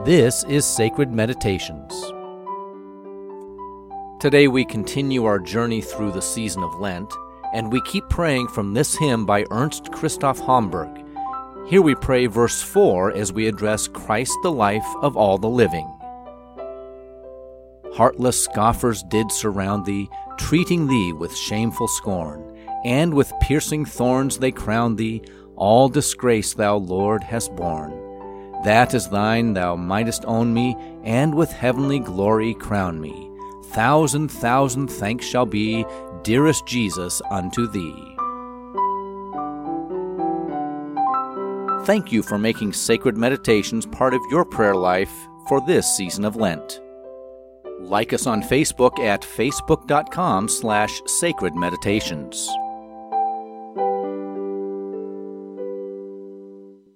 This is Sacred Meditations. Today we continue our journey through the season of Lent, and we keep praying from this hymn by Ernst Christoph Homburg. Here we pray verse 4 as we address Christ the life of all the living. Heartless scoffers did surround thee, treating thee with shameful scorn, and with piercing thorns they crowned thee. All disgrace thou, Lord, hast borne. That is thine thou mightest own me, and with heavenly glory crown me. Thousand thanks shall be, dearest Jesus, unto thee. Thank you for making Sacred Meditations part of your prayer life for this season of Lent. Like us on Facebook at facebook.com/sacredmeditations.